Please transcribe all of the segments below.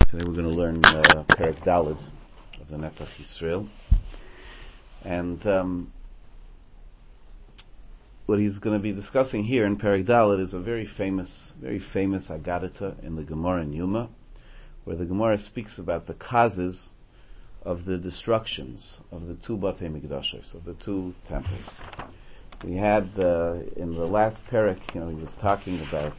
Today we're going to learn Perek Daled of the Netzach Yisrael, and what he's going to be discussing here in Perek Daled is a very famous Agadita in the Gemara in Yuma, where the Gemara speaks about the causes of the destructions of the two Batei Mikdashos, of the two temples. We had in the last Perek, he was talking about.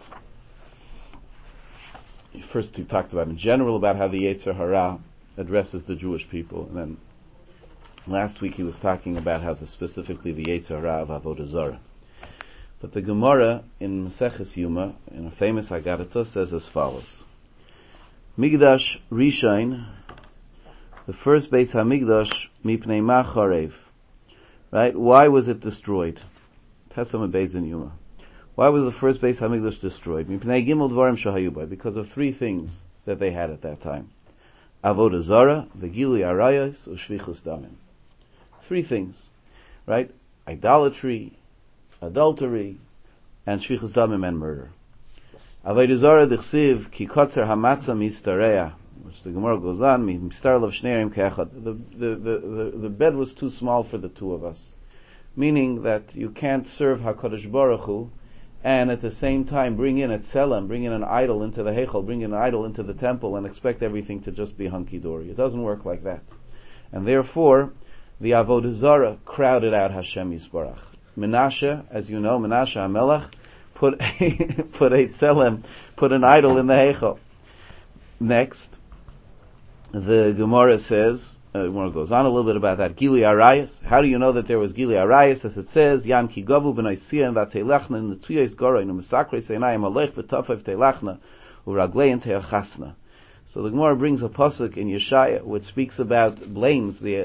First, he talked about in general about how the Yetzer Hara addresses the Jewish people, and then last week he was talking about how specifically the Yetzer Hara of Avodah Zarah. But the Gemara in Maseches Yuma, in a famous Haggadah, says as follows: Migdash Rishain, the first Beis Hamikdash, mipnei ma charev. Right? Why was it destroyed? Tesam Beis in Yuma. Why was the first Beis Hamikdash destroyed? Mipnei gimel dvarim shahayu bai, because of three things that they had at that time: Avodah Zarah, v'gilui arayos, u'shvichus damim. Three things, right? Idolatry, adultery, and shvichus damim, and murder. Avodah Zarah dichsiv ki kotzer hamatzah mistareya, which the Gemara goes on, mistar lav shneim ke'echad. The bed was too small for the two of us, meaning that you can't serve HaKadosh Baruch Hu and at the same time bring in an idol into the Heichal, bring in an idol into the temple, and expect everything to just be hunky-dory. It doesn't work like that. And therefore, the Avodah Zarah crowded out Hashem Yisbarach. Menashe, as you know, Menashe HaMelech, put an idol in the Heichal. Next, the Gemara says, Gemara goes on a little bit about that. Gili Arayas. How do you know that there was Gili Arayas? As it says, Yan ki gavu b'nai siyan v'atelachna in the tuyos goroin u'mesakre seinayim alech v'tafev telachna u'raglein te'achasna. So the Gemara brings a pasuk in Yeshaya which speaks about blames the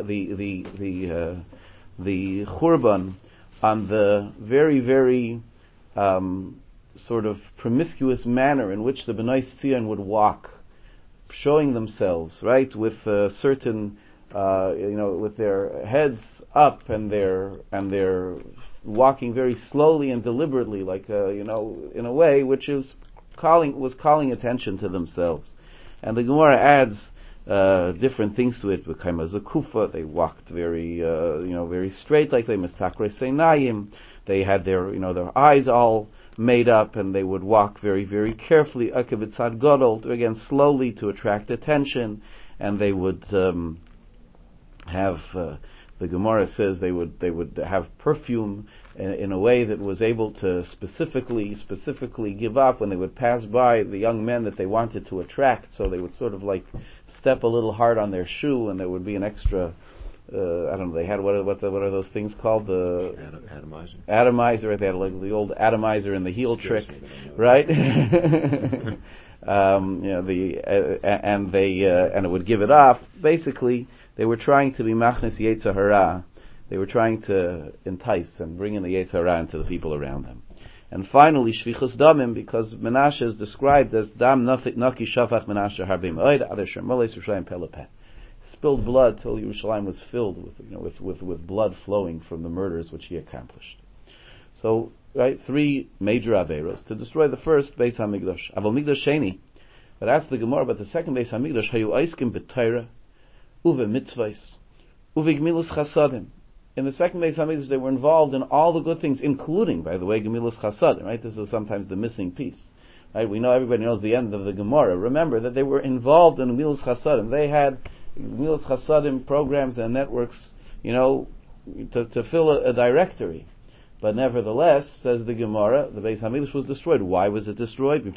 churban on the very sort of promiscuous manner in which the B'nai Siyan would walk, showing themselves, right, with certain, with their heads up and they're walking very slowly and deliberately, like, in a way which was calling attention to themselves. And the Gemara adds different things to it. Zakufa, they walked very straight, like they mesakre seinayim. They had their eyes all made up, and they would walk very carefully, akivitzad gadol, again slowly to attract attention, and they would have the Gemara says they would have perfume in a way that was able to specifically give up when they would pass by the young men that they wanted to attract. So they would sort of like step a little hard on their shoe, and there would be an extra. I don't know. They had what are those things called? The atomizer. Atomizer. They had like the old atomizer in the heel trick, right? And it would give it off. Basically, they were trying to be machnes Yetzer Hara. They were trying to entice and bring in the Yetzer Hara into the people around them. And finally, shvichus damim, because Menashe is described as dam naki shafach Menashe harbim oid adesher moles Yerushalayim pelepeh. Spilled blood till Yerushalayim was filled with blood flowing from the murders which he accomplished. So, right, three major averos to destroy the first Beis Hamikdash. Aval Mikdash Sheni. But ask the Gemara about the second Beis Hamikdash. Hayu oiskim b'Torah uve mitzvahs uve gemilus chasadim. In the second Beis Hamikdash, they were involved in all the good things, including, by the way, gemilus chasadim. Right, this is sometimes the missing piece. Right, we know everybody knows the end of the Gemara. Remember that they were involved in gemilus chasadim. They had Milos Chasadim programs and networks, to fill a directory. But nevertheless, says the Gemara, the Beis Hamikdash was destroyed. Why was it destroyed?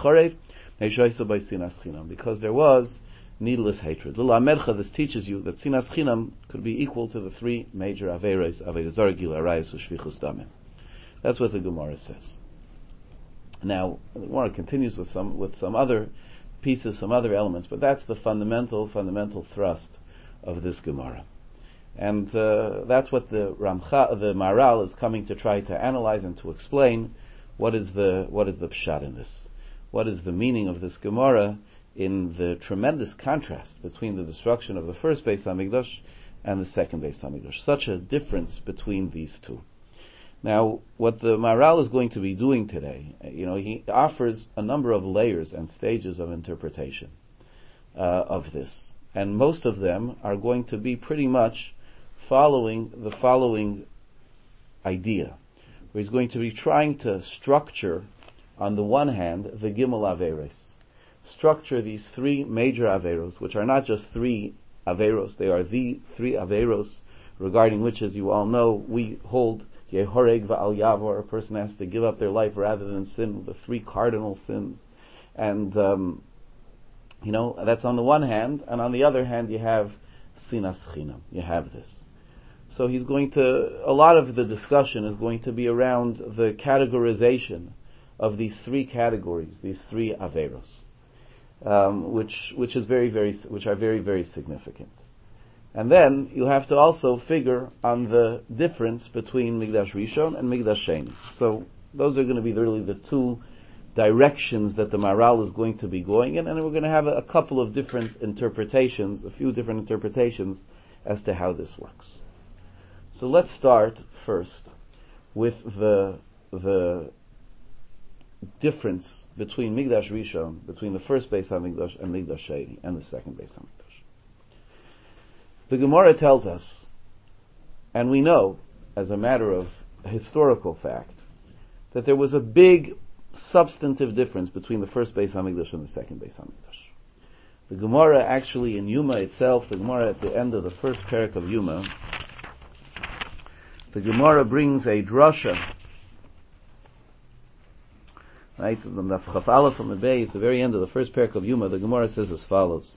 Because there was needless hatred. This teaches you that Sinas Chinam could be equal to the three major Averos, Avodah Zarah, Gilui Arayos, Shvichus Damim. That's what the Gemara says. Now, the Gemara continues with some other pieces, some other elements, but that's the fundamental thrust of this Gemara, and that's what the Maharal is coming to try to analyze and to explain. What is the pshat in this? What is the meaning of this Gemara in the tremendous contrast between the destruction of the first Beis Hamikdash and the second Beis Hamikdash? Such a difference between these two. Now, what the Maharal is going to be doing today, he offers a number of layers and stages of interpretation. of this. And most of them are going to be pretty much following the following idea, where he's going to be trying to structure, on the one hand, the Gimel Averos. Structure these three major Averos, which are not just three Averos, they are the three Averos, regarding which, as you all know, we hold Yehoreg Va'al Yavor, a person has to give up their life rather than sin, the three cardinal sins. And, that's on the one hand, and on the other hand you have Sinas Chinam, you have this. So a lot of the discussion is going to be around the categorization of these three categories, these three Averos, which are very, very significant. And then you have to also figure on the difference between Mikdash Rishon and Mikdash Sheni. So those are going to be really the two directions that the Maharal is going to be going in, and we're going to have a couple of different interpretations, a few different interpretations as to how this works. So let's start first with the difference between Mikdash Rishon, between the first Beis HaMikdash and Mikdash Sheni, and the second Beis HaMikdash. The Gemara tells us, and we know, as a matter of historical fact, that there was a big substantive difference between the first Beis HaMikdash and the second Beis HaMikdash. The Gemara actually in Yuma itself, the Gemara at the end of the first parak of Yuma, the Gemara brings a drasha, right, from the Chaf Aleph from the base, the very end of the first parak of Yuma, the Gemara says as follows.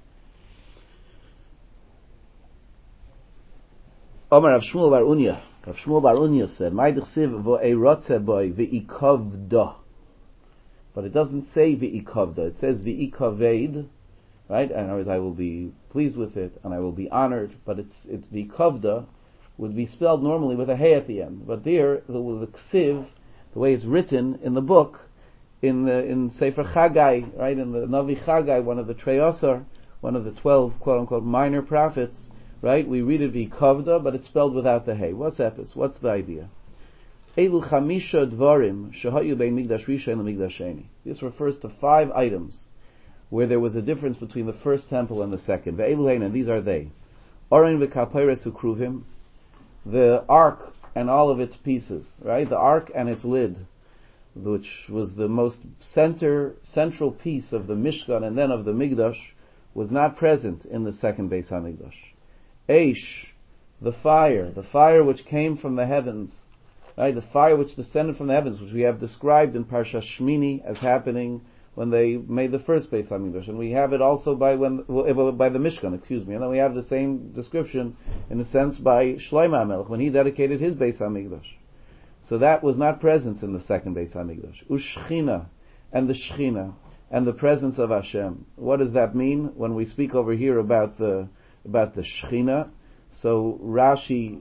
Omar Rav Shmuel Bar Unya. Rav Shmuel Bar Unya said, "My dechsiv vo'eirotze boy ve'ikavda." But it doesn't say ve'ikavda. It says ve'ikaved, right? And otherwise, I will be pleased with it and I will be honored. But it's ve'ikavda would be spelled normally with a hey at the end. But there, the ksiv, the way it's written in the book, in Sefer Chagai, right, in the Navi Chagai, one of the Treyasar, one of the 12 quote unquote minor prophets. Right, we read it v'ikavda, but it's spelled without the hey. What's epis? What's the idea? Elu chamisha dvarim shehayu bein Mikdash Rishon and Mikdash Sheni. This refers to 5 items where there was a difference between the first temple and the second. Ve'elu hein, and these are they: Oren v'kaperes ukruvim, the ark and all of its pieces. Right, the ark and its lid, which was the most central piece of the Mishkan and then of the Mikdash, was not present in the second Beis HaMikdash. Eish, the fire which came from the heavens, right? The fire which descended from the heavens, which we have described in Parsha Shmini as happening when they made the first Beis HaMikdash, and we have it also by the Mishkan, and then we have the same description in a sense by Shlomo HaMelech when he dedicated his Beis HaMikdash. So that was not present in the second Beis HaMikdash. Ushchina, and the Shechina, and the presence of Hashem. What does that mean when we speak over here about the Shechina? So Rashi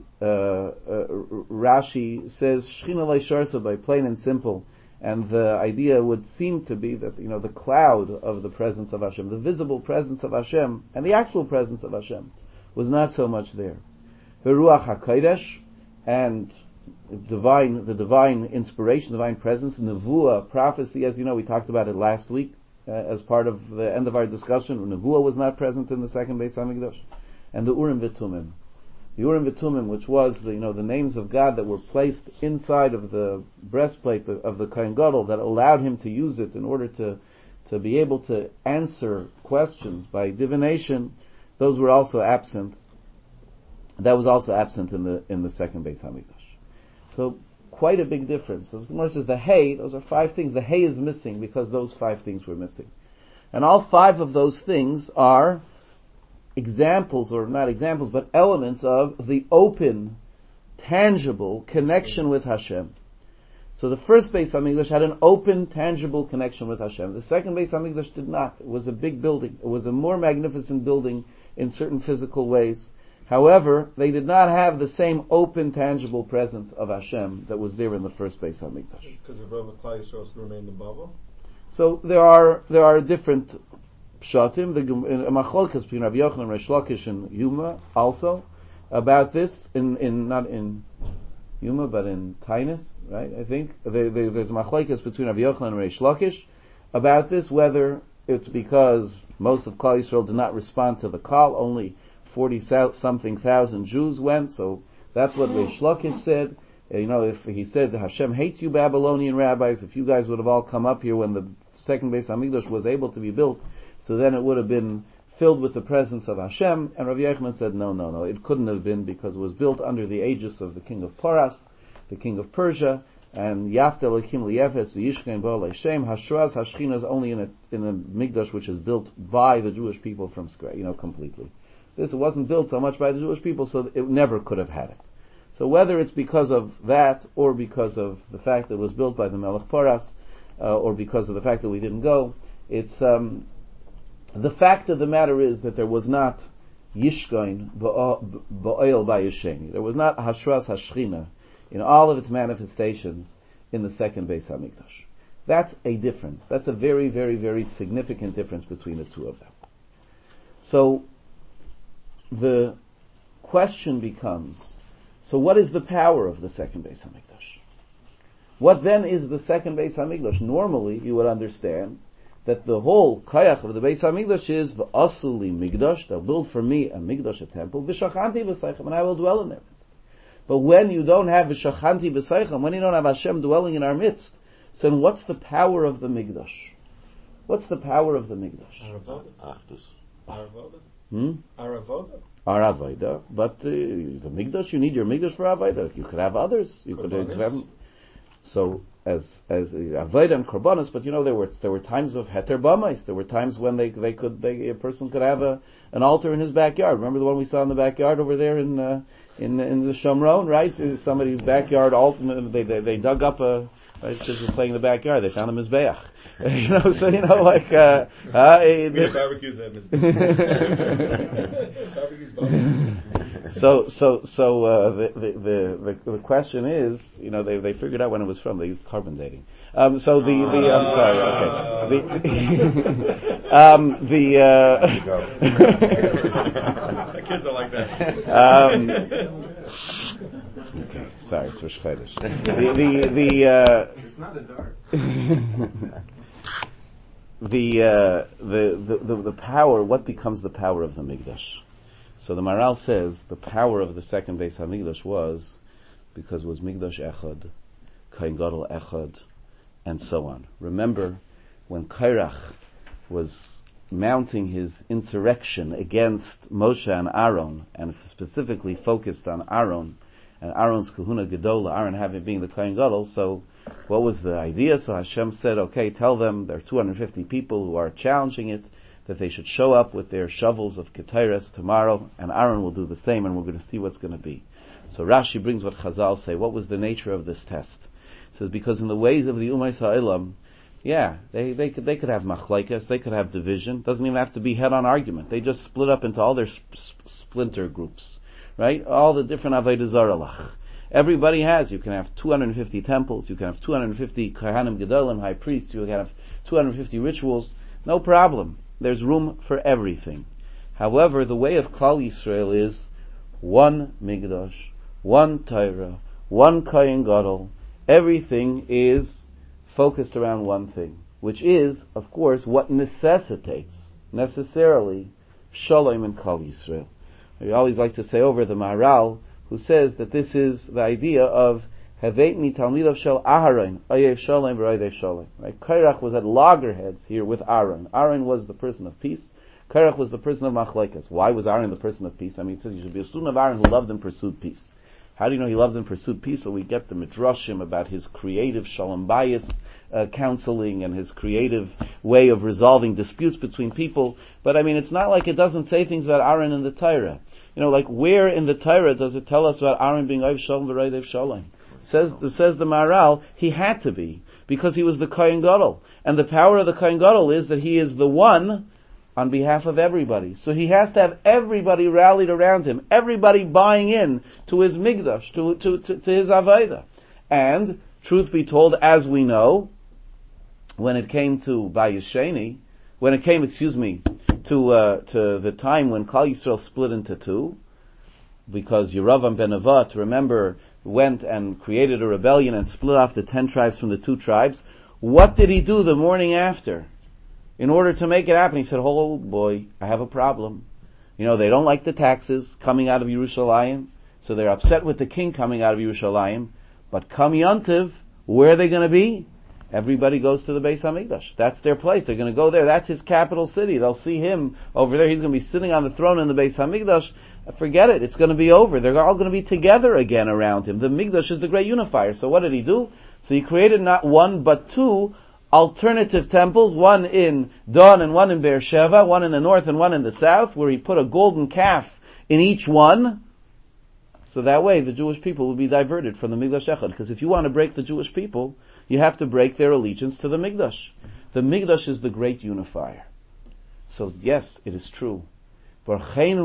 says Shechina leisharsa, by plain and simple, and the idea would seem to be that the cloud of the presence of Hashem, the visible presence of Hashem, and the actual presence of Hashem was not so much there. The Ruach HaKodesh, and the divine inspiration, divine presence, Nevuah, prophecy, as you know, we talked about it last week as part of the end of our discussion. Nevuah was not present in the second Beis HaMikdash. And the Urim V'Tumim. The Urim V'Tumim, which was the names of God that were placed inside of the breastplate of the Kohen Gadol, that allowed him to use it in order to be able to answer questions by divination, those were also absent. That was also absent in the second Beis HaMikdash. So quite a big difference. So the Gemara says the hay, those are 5 things. The hay is missing because those 5 things were missing. And all 5 of those things are examples, or not examples, but elements of the open, tangible connection with Hashem. So the first Beis HaMikdash had an open, tangible connection with Hashem. The second Beis HaMikdash did not. It was a big building. It was a more magnificent building in certain physical ways. However, they did not have the same open, tangible presence of Hashem that was there in the first Beis HaMikdash. Because of Rava Klai Yisrael remained in Babel? So there are different pshatim, the machlokes between Rav Yochanan, Reish Lakish, and Yuma also about this not in Yuma but in Tainus, right? I think there's machlokes between Rav Yochanan and Reish Lakish about this, whether it's because most of Klal Yisrael did not respond to the call. Only 40-something thousand Jews went, so that's what Reish Lakish said. If he said, Hashem hates you Babylonian rabbis, if you guys would have all come up here when the second Beis HaMikdash was able to be built, so then it would have been filled with the presence of Hashem. And Rav Yochanan said, no, it couldn't have been, because it was built under the aegis of the king of Paras, the king of Persia, and Yafta Elokim Liyefetz V'yishkein Bo Le'Shem. Hashras Hashchina is only in a Mikdash which is built by the Jewish people from scratch, completely. This wasn't built so much by the Jewish people, so it never could have had it. So whether it's because of that, or because of the fact that it was built by the Melech Paras, or because of the fact that we didn't go, it's the fact of the matter is that there was not Yishkein Bo'oil Ba'Yisheni. There was not Hashras Hashchina in all of its manifestations in the second Beis HaMikdash. That's a difference. That's a very, very, very significant difference between the two of them. So the question becomes, so what is the power of the second Beis HaMikdash? What then is the second Beis HaMikdash? Normally, you would understand that the whole kayach of the Beis HaMikdash is v'asu li migdash, they'll build for me a migdash, a temple, v'shachanti v'seichem, and I will dwell in their midst. But when you don't have v'shachanti v'seichem, when you don't have Hashem dwelling in our midst, so then what's the power of the migdash? What's the power of the migdash? Aravoda. Aravoda. But the migdash, you need your migdash for Avodah. You could have others. You could have. So as Avodah and Korbanos, but there were times of heter bamais. There were times when a person could have an altar in his backyard. Remember the one we saw in the backyard over there in the Shomron, right? Somebody's backyard altar. They dug up kids were playing in the backyard. They found a mizbeach. Barbecues at the question is, they figured out when it was from. They used carbon dating. I'm sorry. Okay. The kids are like that. Okay, sorry, it's Rosh Chodesh. It's not a dart. The power. What becomes the power of the Mikdash? So the Maharal says the power of the second Beis HaMikdash was because it was Mikdash Echad, Kohen Gadol Echad, and so on. Remember when Kairach was mounting his insurrection against Moshe and Aaron, and specifically focused on Aaron and Aaron's Kahuna Gedola, Aaron being the Kohen Gadol. So what was the idea? So Hashem said, okay, tell them there are 250 people who are challenging it, that they should show up with their shovels of Ketores tomorrow, and Aaron will do the same, and we're going to see what's going to be. So Rashi brings what Chazal say. What was the nature of this test? It says because in the ways of the Umayis Ha'olam, they could have machlaikas, they could have division. Doesn't even have to be head-on argument. They just split up into all their splinter groups, right? All the different Avodah Zarah. Everybody has. You can have 250 temples. You can have 250 Kohanim Gedolim, high priests. You can have 250 rituals. No problem. There's room for everything. However, the way of Klal Yisrael is one Mikdash, one Torah, one Kohen Gadol. Everything is focused around one thing, which is, of course, what necessitates, necessarily, Shalom in Klal Yisrael. We always like to say over the Maharal, who says that this is the idea of Haveitni Talmidav Shel Aharon, Oyev Shalom v'Oyev Shalom. Right? Kairach was at loggerheads here with Aaron. Aaron was the person of peace. Kairach was the person of machlekes. Why was Aaron the person of peace? It says you should be a student of Aaron who loved and pursued peace. How do you know he loves and pursued peace? So we get the midrashim about his creative shalom bayis counseling and his creative way of resolving disputes between people. But it's not like it doesn't say things about Aaron in the Torah. Where in the Torah does it tell us about Aaron being Oyev Shalom v'Oyev Shalom? Says the Maharal, he had to be, because he was the Kohen Gadol. And the power of the Kohen Gadol is that he is the one on behalf of everybody. So he has to have everybody rallied around him, everybody buying in to his Migdash, to his Avodah. And, truth be told, as we know, when it came to Bayesheni, to the time when Klal Yisrael split into two, because Yeravam ben Nevat, remember, went and created a rebellion and split off the 10 tribes from the 2 tribes. What did he do the morning after? in order to make it happen. He said, oh boy, I have a problem. They don't like the taxes coming out of Yerushalayim, so they're upset with the king coming out of Yerushalayim. But come Yontiv, where are they going to be? Everybody goes to the Beis HaMikdash. That's their place. They're going to go there. That's his capital city. They'll see him over there. He's going to be sitting on the throne in the Beis HaMikdash. Forget it. It's going to be over. They're all going to be together again around him. The Mikdash is the great unifier. So what did he do? So he created not one but two alternative temples, one in Dan and one in Beersheba, one in the north and one in the south, where he put a golden calf in each one. So that way the Jewish people will be diverted from the Mikdash Echad. Because if you want to break the Jewish people, you have to break their allegiance to the Mikdash. The Mikdash is the great unifier. So yes, it is true. When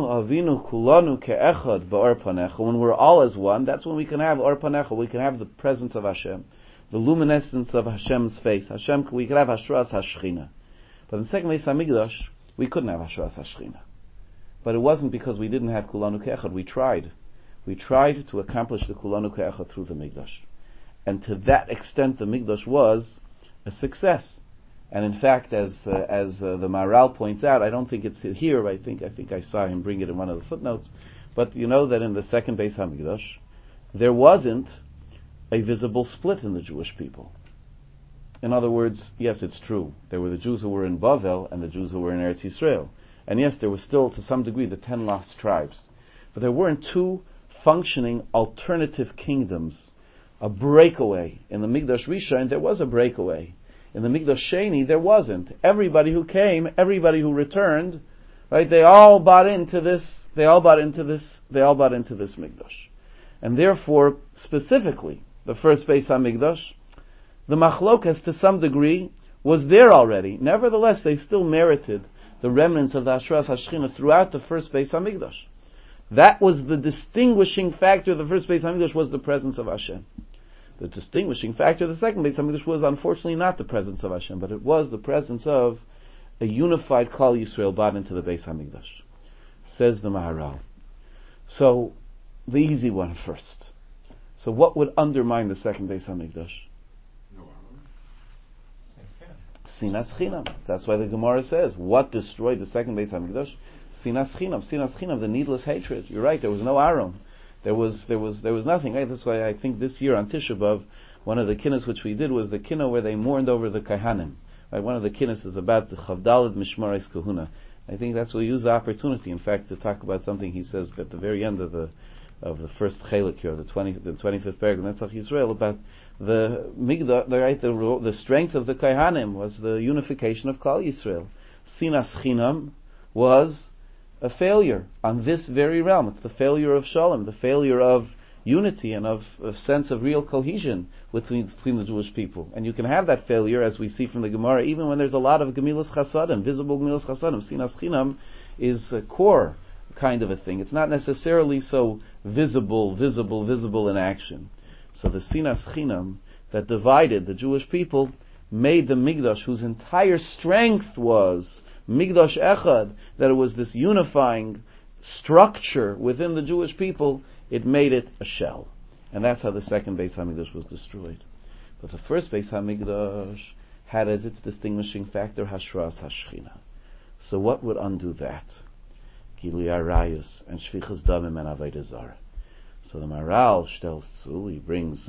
we're all as one, that's when we can have Or Panecha, we can have the presence of Hashem, the luminescence of Hashem's face. We can have Hashras Hashchina. But in the second Beis HaMikdash, we couldn't have Hashras Hashchina. But it wasn't because we didn't have Kulanu Ke'echad. We tried. We tried to accomplish the Kulanu Ke'echad through the Mikdash. And to that extent, the Mikdash was a success. And in fact, as the Maharal points out, I don't think it's here, but I think I saw him bring it in one of the footnotes. But you know that in the second Beis HaMikdash, there wasn't a visible split in the Jewish people. In other words, yes, it's true. There were the Jews who were in Bavel and the Jews who were in Eretz Yisrael. And yes, there was still, to some degree, the 10 lost tribes. But there weren't two functioning alternative kingdoms. A breakaway. In the Mikdash Rishon, there was a breakaway. In the Mikdash Sheni, there wasn't. Everybody who came, everybody who returned, right? They all bought into this. They all bought into this Mikdash, and therefore, specifically, the first Beis HaMikdash, the machlokas to some degree was there already. Nevertheless, they still merited the remnants of the Hashras Hashchina throughout the first Beis HaMikdash. That was the distinguishing factor of the first Beis HaMikdash, was the presence of Hashem. The distinguishing factor of the second Beis HaMikdash was unfortunately not the presence of Hashem, but it was the presence of a unified Klal Yisrael brought into the Beis HaMikdash. Says the Maharal. So, the easy one first. So what would undermine the second Beis HaMikdash? Sinas Chinam. That's why the Gemara says, what destroyed the second Beis HaMikdash? Sinas Chinam, the needless hatred. You're right, there was no Aaron. There was nothing, right? That's why I think this year on Tisha B'Av, one of the kinnos which we did was the kinno where they mourned over the Kahanim. Right? One of the kinnos is about the Chavdalad Mishmaris Kahuna. I think that's we'll use the opportunity, in fact, to talk about something he says at the very end of the first chelik here, the 25th paragraph, Netzach Yisrael, about the Migdal, right? The strength of the Kahanim was the unification of Klal Yisrael. Sinas Chinam was a failure on this very realm. It's the failure of Shalom, the failure of unity and of a sense of real cohesion between the Jewish people. And you can have that failure, as we see from the Gemara, even when there's a lot of Gemilas Chasadim, visible Gemilas Chasadim. Sinas Chinam is a core kind of a thing. It's not necessarily so visible in action. So the Sinas Chinam that divided the Jewish people made the Mikdash, whose entire strength was Mikdash Echad, that it was this unifying structure within the Jewish people, it made it a shell. And that's how the second Beis HaMikdash was destroyed. But the first Beis HaMikdash had as its distinguishing factor Hashras Hashchina. So what would undo that? Gilui Arayos and Shvichas Damim and Avodah Zarah. So the Maharal tells zu, he brings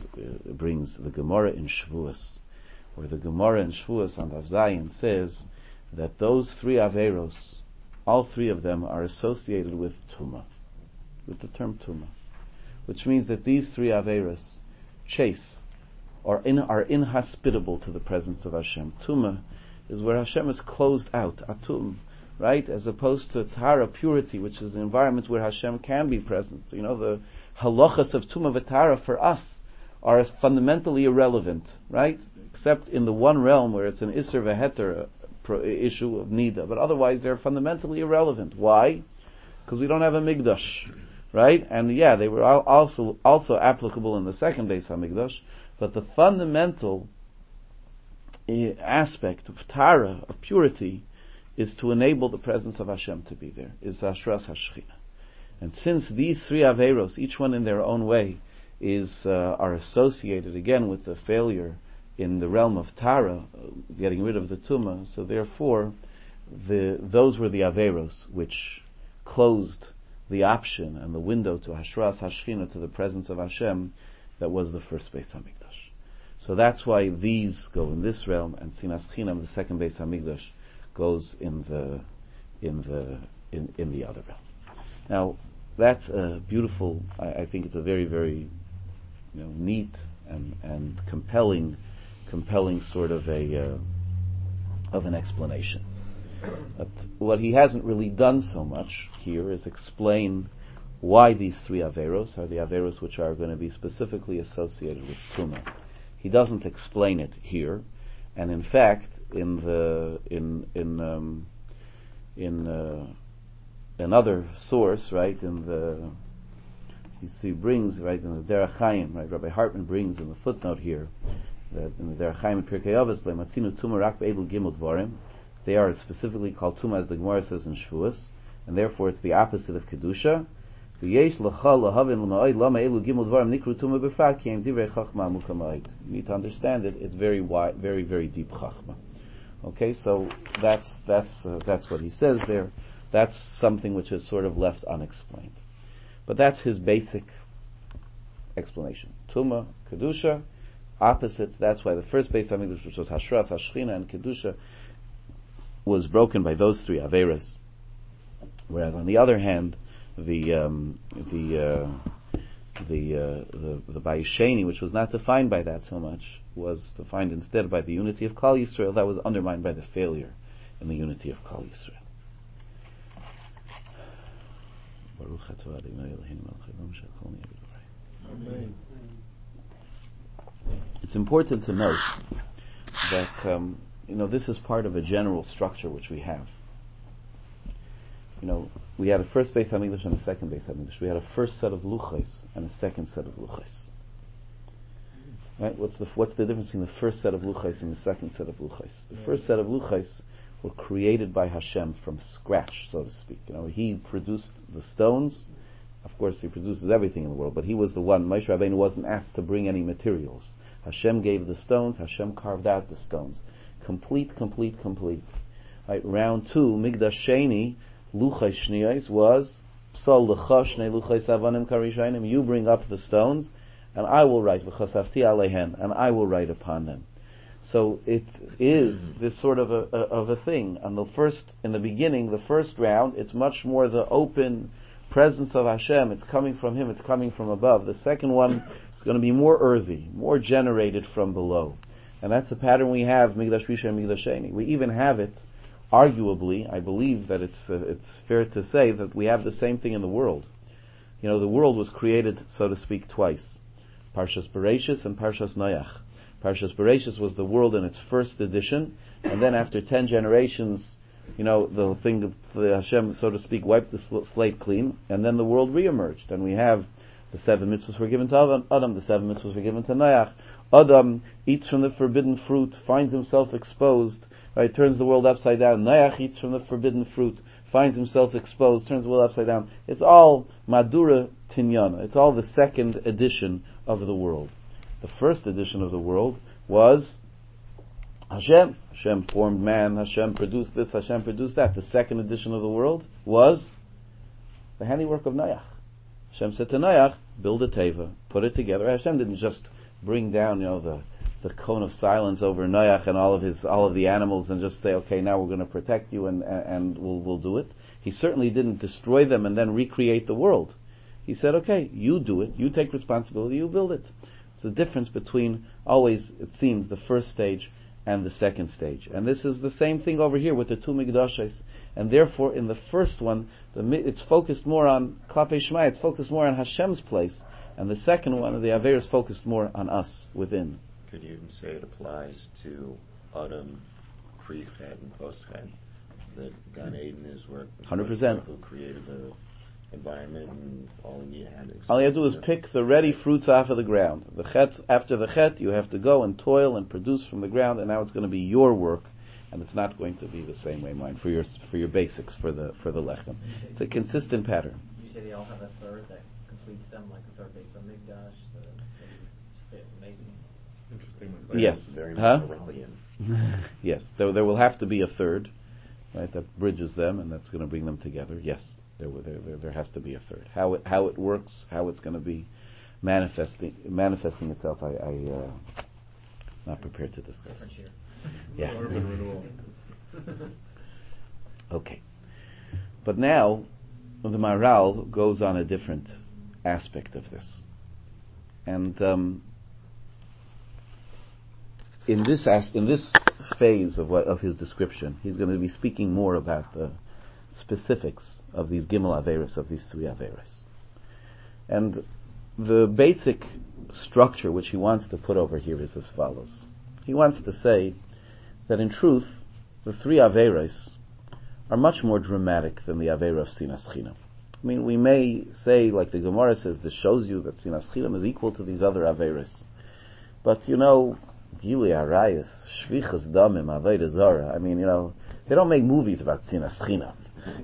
the Gemara in Shavuos, where the Gemara in Shavuos on Daf Zayin says that those three Averos, all three of them are associated with Tumah, with the term Tumah, which means that these three Averos chase or are inhospitable to the presence of Hashem. Tumah is where Hashem is closed out, Atum, right? As opposed to Tahara, purity, which is an environment where Hashem can be present. You know, the halachas of Tumah v'Tahara for us are fundamentally irrelevant, right? Except in the one realm where it's an Isser v'Heter issue of Nida. But otherwise they're fundamentally irrelevant. Why? Because we don't have a Mikdash, right? And yeah, they were also applicable in the second Beis HaMikdash, but the fundamental aspect of Tahara, of purity, is to enable the presence of Hashem to be there, is Hashras Hashchina. And since these three Averos, each one in their own way, are associated again with the failure in the realm of Tara, getting rid of the Tumah, so therefore those were the Averos which closed the option and the window to Hashras Hashchina, to the presence of Hashem, that was the first Beis Hamikdash. So that's why these go in this realm, and Sinas Chinam, the second Beis Hamikdash, goes in the other realm. Now, that's a beautiful. I think it's a very, very, neat and compelling sort of an explanation. But what he hasn't really done so much here is explain why these three Averos are the Averos which are going to be specifically associated with Tumah. He doesn't explain it here, and in fact, in another source, right, in the Derech Chaim, right, Rabbi Hartman brings in the footnote here that in the Derech Chaim in Pirkei Avos, Matzinu Tumah Rak Be'elu Gimel Dvarim. They are specifically called Tumah, as the Gemara says in Shavuos, and therefore it's the opposite of Kedusha. You need to understand it. It's very wide, very, very deep Chachma. Okay, so that's what he says there. That's something which is sort of left unexplained. But that's his basic explanation. Tumah, Kedusha, opposites. That's why the first Beis Hamikdash, which was Hashras, Hashchina, and Kedusha, was broken by those three Averos. Whereas on the other hand, the Bayis Sheni, which was not defined by that so much, was defined instead by the unity of Klal Yisrael. That was undermined by the failure in the unity of Klal Yisrael. Amen. It's important to note that this is part of a general structure which we have. We had a first Beis Hamikdash and a second Beis Hamikdash. We had a first set of luchos and a second set of luchos. Right? What's the difference between the first set of luchos and the second set of luchos? The first set of luchos were created by Hashem from scratch, so to speak. He produced the stones. Of course, he produces everything in the world, but he was the one. Moshe Rabbeinu wasn't asked to bring any materials. Hashem gave the stones. Hashem carved out the stones. Complete. Right? Round 2, Migdash Sheni, Luchos Shniyos, was Psal L'cha Shnei Luchos Avanim Karishayim. You bring up the stones, and I will write V'chasafti Aleihen, and I will write upon them. So it is this sort of a thing. In the beginning, the first round, it's much more the open presence of Hashem. It's coming from Him. It's coming from above. The second one is going to be more earthy, more generated from below. And that's the pattern we have, Migdash Rishon and Migdash Sheni. We even have it, arguably, I believe that it's fair to say that we have the same thing in the world. The world was created, so to speak, twice. Parshas Bereishis and Parshas Noach. Parshas Bereishis was the world in its first edition, and then after 10 generations, the thing that Hashem, so to speak, wiped the slate clean, and then the world re-emerged, and we have the 7 mitzvahs were given to Adam, the 7 mitzvahs were given to Noach. Adam eats from the forbidden fruit, finds himself exposed, right, turns the world upside down. Noach eats from the forbidden fruit, finds himself exposed, turns the world upside down. It's all Madura Tinyana. It's all the second edition of the world. The first edition of the world was Hashem. Hashem formed man, Hashem produced this, Hashem produced that. The second edition of the world was the handiwork of Noach. Hashem said to Noach, build a teva, put it together. Hashem didn't just bring down, the cone of silence over Noach and all of the animals and just say, okay, now we're going to protect you and we'll do it. He certainly didn't destroy them and then recreate the world. He said, okay, you do it, you take responsibility, you build it. It's the difference between always, it seems, the first stage and the second stage. And this is the same thing over here with the two Mikdashes. And therefore, in the first one, it's focused more on Klapei Shema, it's focused more on Hashem's place. And the second one, the Aver, is focused more on us within. Could you even say it applies to Adam, pre-Chet and post-Chet? That Gan Eden is where 100%. Who created the environment and all you had to all you have to do is pick the ready fruits off of the ground. After the Chet, you have to go and toil and produce from the ground, and now it's going to be your work, and it's not going to be the same way mine for your basics for the lechem. It's a consistent pattern. You say they all have a third that completes them, like the third base of Mikdash, the mason. Interesting. Yes. Very Huh? Orwellian. Yes, there will have to be a third, right? That bridges them, and that's going to bring them together. Yes, there has to be a third. How it works, how it's going to be manifesting itself, I not prepared to discuss. Yeah. Urban renewal. Okay, but now the Maharal goes on a different aspect of this, and in this phase of his description, he's going to be speaking more about the specifics of these Gimel Averos, of these three Averos. And the basic structure which he wants to put over here is as follows. He wants to say that in truth, the three Averos are much more dramatic than the Avera of Sinas Chinam. I mean, we may say, like the Gemara says, this shows you that Sinas Chinam is equal to these other Averos. But Gili Arayas, Shvichas Damim, Avodah Zarah. I mean, they don't make movies about Sinas Chinam.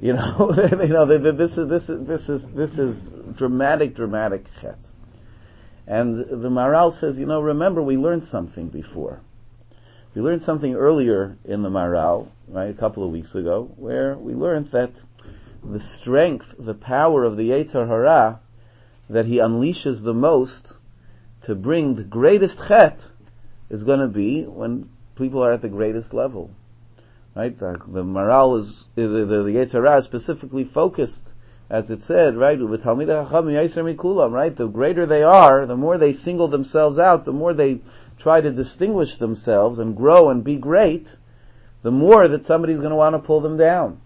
This is dramatic chet. And the Maharal says, remember we learned something before. We learned something earlier in the Maharal, right, a couple of weeks ago, where we learned that the strength, the power of the Yetzer Hara that he unleashes the most to bring the greatest chet is going to be when people are at the greatest level. Right? The Maharal is the Yetzer Hara is specifically focused, as it said, right? Right? The greater they are, the more they single themselves out, the more they try to distinguish themselves and grow and be great, the more that somebody's going to want to pull them down.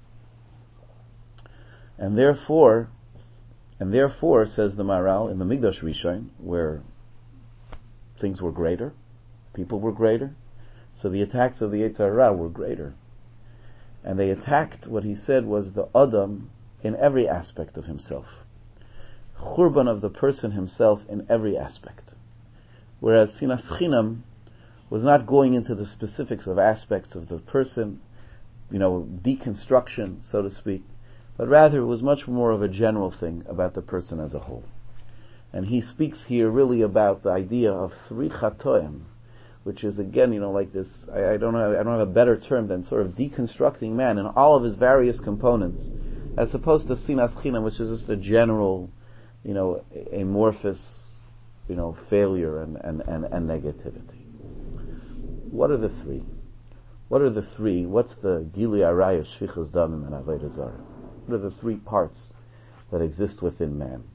And therefore, says the Maharal, in the Migdash Rishon, where things were greater, people were greater, so the attacks of the Yetzer Hara were greater. And they attacked what he said was the Adam in every aspect of himself. Churban of the person himself in every aspect. Whereas Sinas Chinam was not going into the specifics of aspects of the person, deconstruction, so to speak, but rather it was much more of a general thing about the person as a whole. And he speaks here really about the idea of three chatoim, which is again, like this, I don't have a better term than sort of deconstructing man in all of his various components, as opposed to Sinas Chinam, which is just a general, amorphous, failure and negativity. What are the three? What's the Gili Arayah, Shvichas Damim, and Avodah Zarah? What are the three parts that exist within man?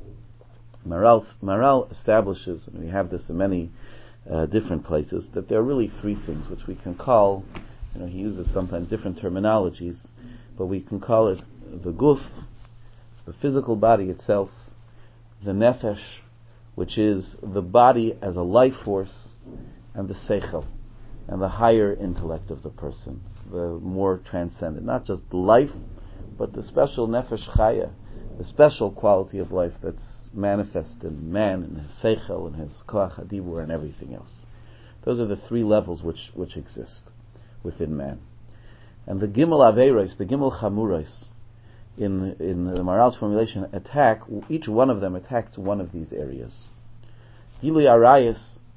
Maharal establishes, and we have this in many different places, that there are really three things which we can call, he uses sometimes different terminologies, but we can call it the guf, the physical body itself, the nefesh, which is the body as a life force, and the seichel, and the higher intellect of the person, the more transcendent, not just life, but the special nefesh chaya, the special quality of life that's manifest in man, in his seichel, in his koach hadibur, and everything else. Those are the three levels which exist within man. And the Gimel Averos, the Gimel Chamuros, in the Maharal's formulation, each one of them attacks one of these areas. Gili Arayas,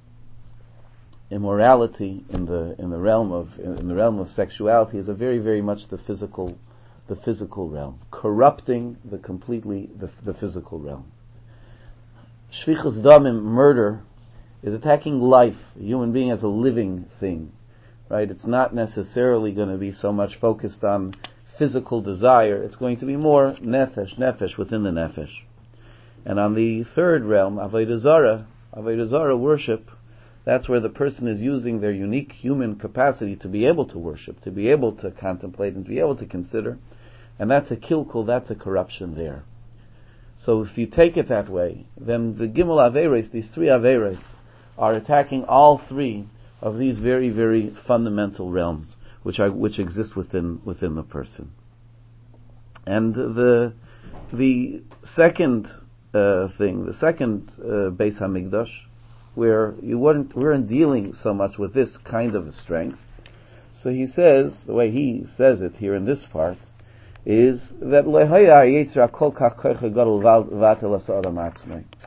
immorality in the realm of sexuality, is a very, very much the physical realm, corrupting the physical realm. Shvichas Damim, murder, is attacking life, a human being as a living thing. Right? It's not necessarily going to be so much focused on physical desire. It's going to be more nefesh within the nefesh. And on the third realm, Avodah Zarah worship, that's where the person is using their unique human capacity to be able to worship, to be able to contemplate, and to be able to consider. And that's a kilkul, that's a corruption there. So if you take it that way, then the Gimel Averos, these three Averos, are attacking all three of these very, very fundamental realms which exist within the person. And the second thing, the second Beis Hamikdash, where we weren't dealing so much with this kind of a strength. So he says, the way he says it here in this part, is that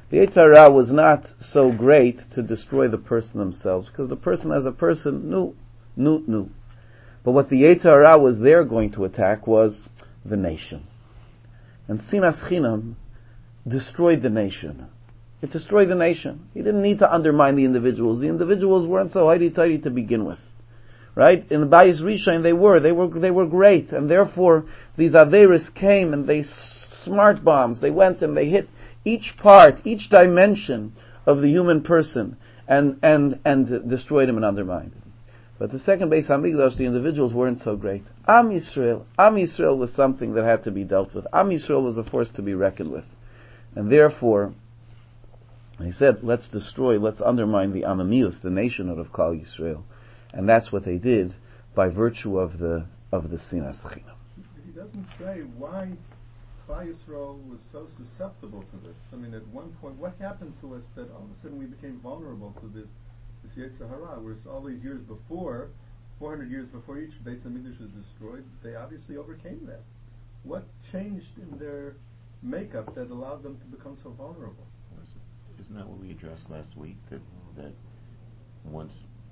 The Yetzer Hara was not so great to destroy the person themselves, because the person as a person knew. But what the Yetzer Hara was there going to attack was the nation. And Sinas Chinam destroyed the nation. It destroyed the nation. He didn't need to undermine the individuals. The individuals weren't so highty-tighty to begin with. Right? In the Bayis Rishon they were great, and therefore these Averis came and they smart bombs. They went and they hit each part, each dimension of the human person, and destroyed him and undermined him. But the second Beis Hamikdash, the individuals weren't so great. Am Yisrael was something that had to be dealt with. Am Yisrael was a force to be reckoned with. And therefore, he said, let's undermine the Amamius, the nationhood of Klal Yisrael. And that's what they did by virtue of the Sinas Chinam. He doesn't say why Klal Yisrael was so susceptible to this. I mean, at one point, what happened to us that all of a sudden we became vulnerable to this Yetzer Hara? Whereas all these years before, 400 years before each Beis Hamikdash was destroyed, they obviously overcame that. What changed in their makeup that allowed them to become so vulnerable? Isn't that what we addressed last week? That once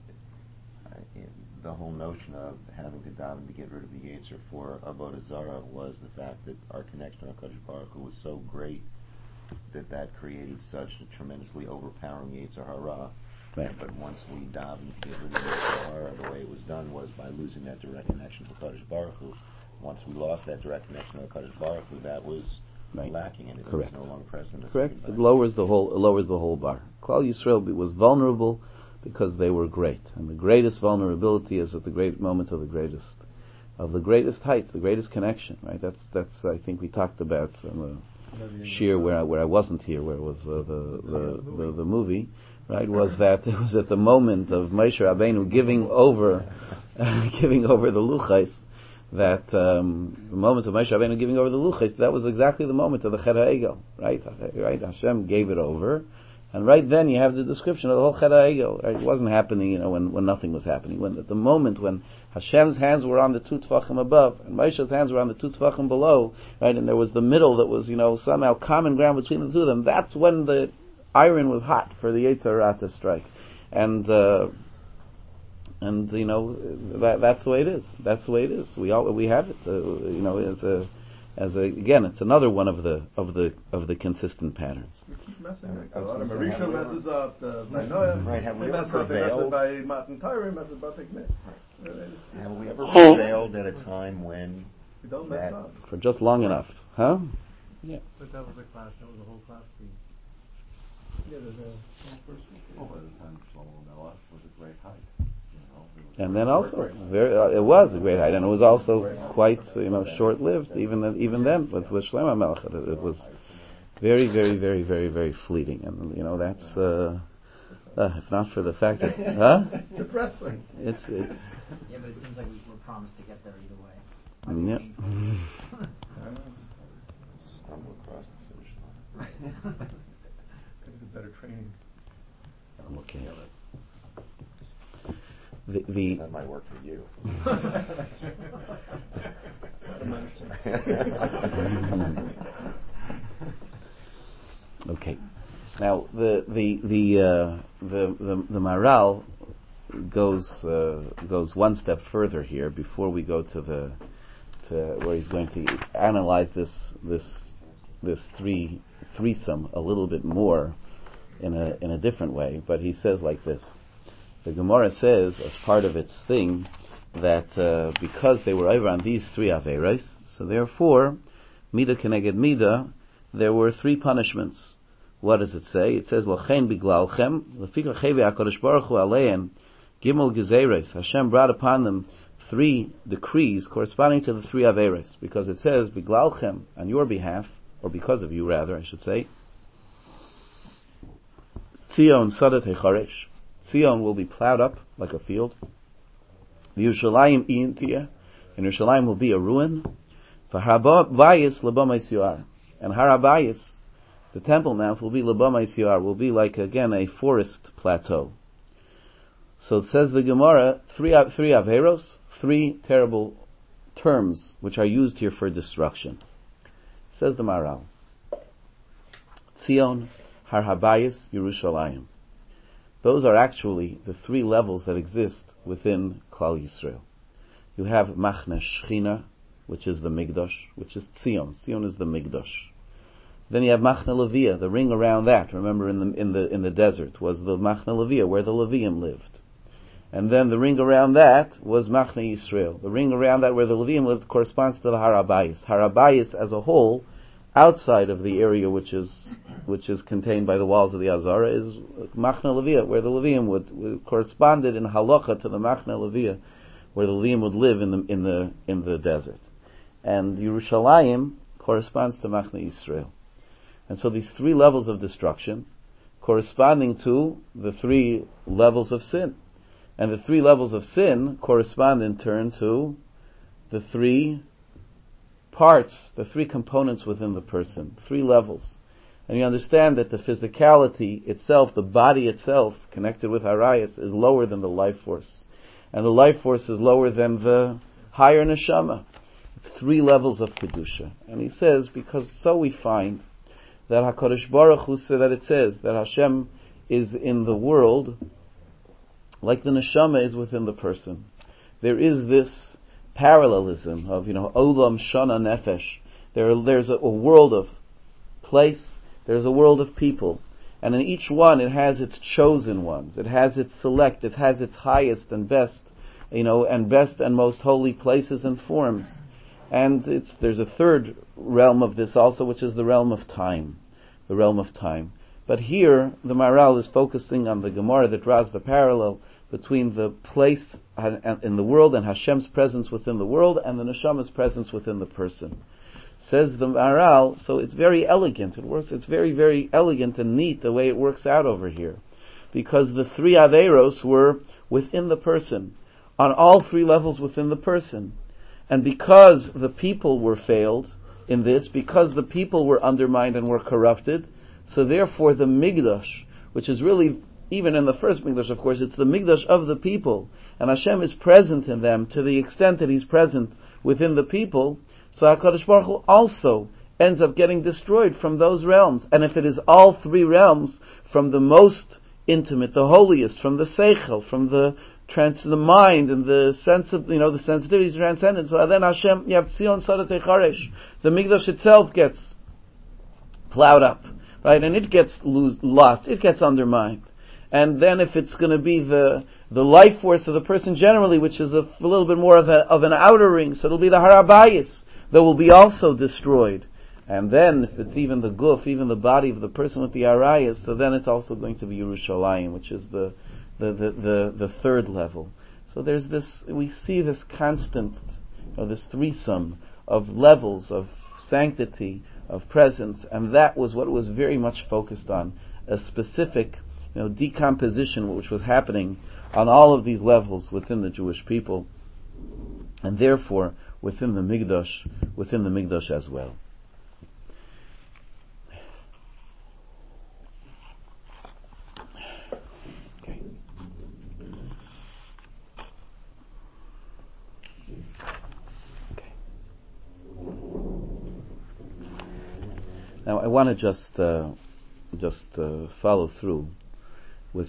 the whole notion of having to daven to get rid of the Yetzer for Avodah Zarah was the fact that our connection to HaKadosh Baruch Hu was so great that created such a tremendously overpowering Yetzer Hara. Right. But once we davened to get rid of the Yetzer Hara, the way it was done was by losing that direct connection to HaKadosh Baruch Hu. Once we lost that direct connection to HaKadosh Baruch Hu, that was lacking, and it was no longer present. Correct. It lowers the whole bar. Klal Yisrael was vulnerable because they were great, and the greatest vulnerability is at the great moment of the greatest height, the greatest connection. Right. That's I think we talked about on the shir where I wasn't here, where it was the movie. Right. Was that it was at the moment of Moshe Rabbeinu giving over the luchais. That the moment of Moshe Rabbeinu giving over the luchais, that was exactly the moment of the Chet HaEgel, right? Hashem gave it over, and right then you have the description of the whole Chet HaEgel. Right? It wasn't happening, when nothing was happening. At the moment when Hashem's hands were on the two tefachim above, and Moshe's hands were on the two tefachim below, right? And there was the middle that was, somehow common ground between the two of them. That's when the iron was hot for the Yetzer Hara to strike, and that's the way it is. That's the way it is. We have it. Again, it's another one of the consistent patterns. We keep messing up. A lot of Marisha messes up. By Noah, right? Have we ever prevailed? By Matan Torah, messes up. Have we ever prevailed at a time when we don't mess up for just long enough, huh? Yeah. But that was a class. That was a whole class. Yeah, there's by the time Shlomo Melech was a great height. And then also, it was a great height, and it was also quite, short-lived. Even then, with Shlomo Melech, it was very, very, very, very, very fleeting. And that's if not for the fact that, depressing. It's. Yeah, but it seems like we were promised to get there either way. Yeah. Stumble across the finish line. Could do better training. I'm looking at it. That might work for you. Okay. Now the Maharal goes one step further here before we go to where he's going to analyze this threesome a little bit more in a different way. But he says like this. The Gemara says, as part of its thing, that because they were over on these three Averos, so therefore, Mida Keneged Mida, there were three punishments. What does it say? It says, Lochein Biglalchem, Lefika Chevi HaKadosh Baruch Hu Aleim, Gimel Gezeres, Hashem brought upon them three decrees corresponding to the three Averos, because it says, Biglalchem, on your behalf, or because of you rather, I should say, Tzion Sadat Hecharesh, Zion will be plowed up like a field. The Yerushalayim Iyintia, and Yerushalayim will be a ruin. V'Harabayis L'Bamais Yoar, and Harabayis, the Temple Mount, will be L'Bamais Yoar, will be like again a forest plateau. So it says the Gemara, three Averos, three terrible terms which are used here for destruction. Says the Maharal, Tzion Har Habayis, Yerushalayim. Those are actually the three levels that exist within Klal Yisrael. You have Machne Shechina, which is the Migdosh, which is Tzion. Tzion is the Migdosh. Then you have Machne Leviah, the ring around that. Remember, in the desert was the Machne Leviah, where the Levium lived. And then the ring around that was Machne Yisrael. The ring around that where the Levium lived corresponds to the Har Habayis. Har Habayis as a whole, outside of the area which is contained by the walls of the Azara, is Machne Leviah, where the Levium would corresponded in halacha to the Machne Leviah, where the Levium would live in the desert. And Yerushalayim corresponds to Machne Yisrael. And so these three levels of destruction corresponding to the three levels of sin. And the three levels of sin correspond in turn to the three parts, the three components within the person, three levels. And you understand that the physicality itself, the body itself, connected with Harayas, is lower than the life force. And the life force is lower than the higher neshama. It's three levels of Kedusha. And he says, because so we find that HaKadosh Baruch Hu said that it says that Hashem is in the world like the neshama is within the person. There is this parallelism of, Olam Shana Nefesh. There's a world of place, there's a world of people. And in each one it has its chosen ones. It has its select, it has its highest and best, and best and most holy places and forms. And there's a third realm of this also, which is the realm of time. The realm of time. But here, the Maharal is focusing on the Gemara that draws the parallel between the place in the world and Hashem's presence within the world and the Neshama's presence within the person. Says the Maharal, so it's very elegant. It's very, very elegant and neat the way it works out over here. Because the three Averos were within the person, on all three levels within the person. And because the people were failed in this, because the people were undermined and were corrupted, so therefore the Migdash, which is really, even in the first Migdash, of course, it's the Migdash of the people, and Hashem is present in them to the extent that He's present within the people, so HaKadosh Baruch Hu also ends up getting destroyed from those realms. And if it is all three realms, from the most intimate, the holiest, from the Seichel, from the mind and the sense of, the sensitivity to transcendence, so then Hashem, you have Tzion Sadat Echaresh, the Migdash itself gets plowed up. Right, and it gets lost, it gets undermined. And then if it's going to be the life force of the person generally, which is a little bit more of an outer ring, so it'll be the Har Habayis that will be also destroyed. And then if it's even the guf, even the body of the person with the Harayas, so then it's also going to be Yerushalayim, which is the third level. So there's this, we see this constant, this threesome of levels of sanctity, of presence, and that was what was very much focused on, a specific, decomposition which was happening on all of these levels within the Jewish people, and therefore within the Migdash as well. Okay. Now I want to just follow through with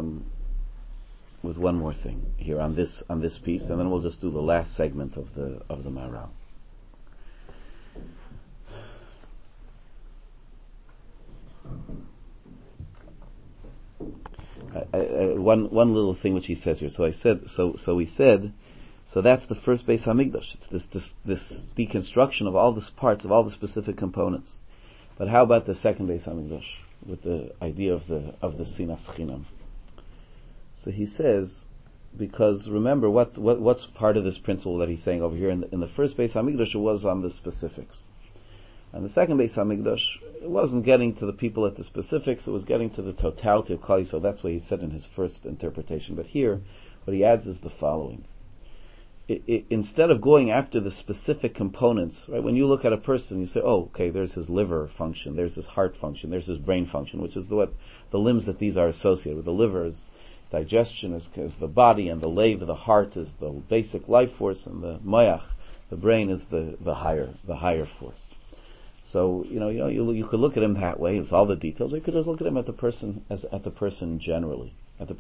one more thing here on this piece, and then we'll just do the last segment of the Maharal. One little thing which he says here. So he said. So that's the first Beis Hamikdash. It's this deconstruction of all the parts, of all the specific components. But how about the second Beis Hamikdash, with the idea of the Sinas Chinam? So he says, because remember what's part of this principle that he's saying over here in the first Beis Hamikdash, it was on the specifics, and the second Beis Hamikdash, it wasn't getting to the people at the specifics; it was getting to the totality of Klal Yisrael. That's what he said in his first interpretation. But here, what he adds is the following. Instead of going after the specific components, right? When you look at a person, you say, "Oh, okay, there's his liver function, there's his heart function, there's his brain function," which is the limbs that these are associated with. The liver is digestion, is the body, and the lave, the heart, is the basic life force, and the moyach, the brain, is the higher force. So you could look at him that way with all the details, or you could just look at him at the person generally,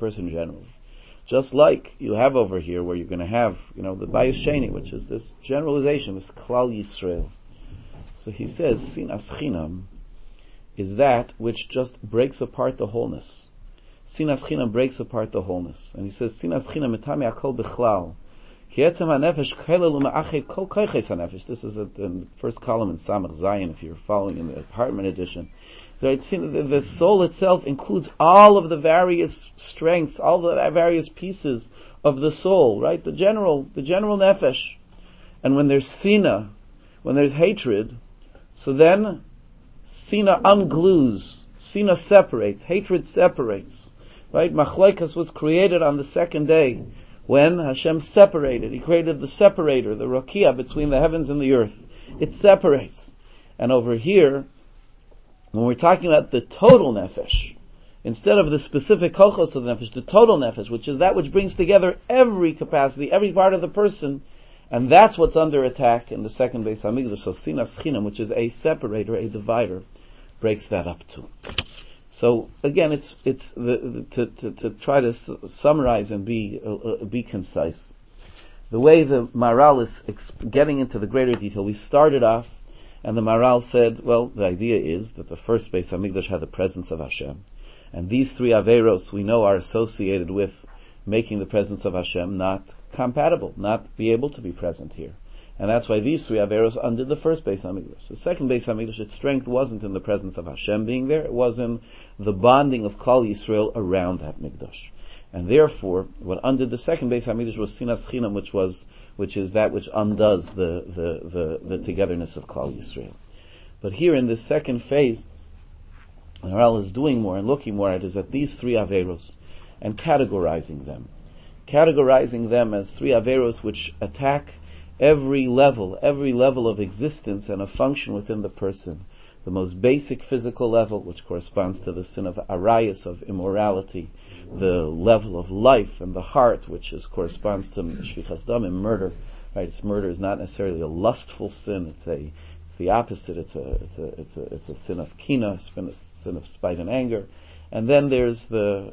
Just like you have over here, where you're going to have the Bayis Sheni, which is this generalization, this Klal Yisrael. So he says, Sinas Chinam is that which just breaks apart the wholeness. Sinas Chinam breaks apart the wholeness. And he says, Sinas Chinam mitame akol bichlal. Ki etzem hanefesh chelel u'ma'achet kol koiches hanefesh. This is in the first column in Samach Zayin, if you're following in the apartment edition. The soul itself includes all of the various strengths, all the various pieces of the soul, right? The general nefesh. And when there's sina, when there's hatred, so then sina unglues, sina separates, hatred separates, right? Machlokes was created on the second day when Hashem separated. He created the separator, the rakia between the heavens and the earth. It separates. And over here, when we're talking about the total nefesh, instead of the specific kochos of the nefesh, the total nefesh, which is that which brings together every capacity, every part of the person, and that's what's under attack in the second Beis Hamikdash. So Sinas Chinam, which is a separator, a divider, breaks that up too. So again, it's to try to summarize and be concise. The way the Maharal is getting into the greater detail, we started off, and the Maharal said, well, the idea is that the first Beis Hamikdash had the presence of Hashem, and these three Averos we know are associated with making the presence of Hashem not compatible, not be able to be present here. And that's why these three Averos undid the first Beis Hamikdash. The second Beis Hamikdash, its strength wasn't in the presence of Hashem being there, it was in the bonding of Klal Yisrael around that Mikdash. And therefore, what undid the second Beis Hamikdash was Sinas Chinam, which is that which undoes the togetherness of Klal Yisrael. But here in this second phase, Maharal is doing more and looking more at is at these three Averos and categorizing them as three Averos which attack every level of existence and of function within the person. The most basic physical level, which corresponds to the sin of arayas, of immorality, the level of life and the heart, which corresponds to shvichas damim, murder. Right? Murder is not necessarily a lustful sin; it's the opposite. It's a sin of kina, a sin of spite and anger. And then there's